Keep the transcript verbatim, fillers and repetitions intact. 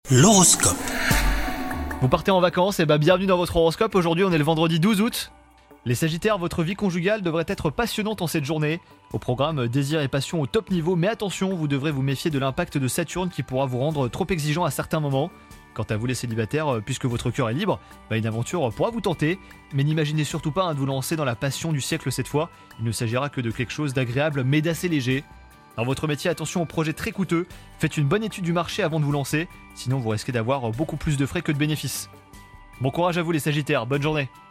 L'horoscope. Vous partez en vacances, et bah bienvenue dans votre horoscope. Aujourd'hui on est le vendredi douze août. Les Sagittaires, votre vie conjugale devrait être passionnante en cette journée. Au programme, désir et passion au top niveau, mais attention, vous devrez vous méfier de l'impact de Saturne qui pourra vous rendre trop exigeant à certains moments. Quant à vous les célibataires, puisque votre cœur est libre, bah une aventure pourra vous tenter. Mais n'imaginez surtout pas hein, de vous lancer dans la passion du siècle cette fois. Il ne s'agira que de quelque chose d'agréable mais d'assez léger. Dans votre métier, attention aux projets très coûteux. Faites une bonne étude du marché avant de vous lancer, sinon vous risquez d'avoir beaucoup plus de frais que de bénéfices. Bon courage à vous les Sagittaires, bonne journée.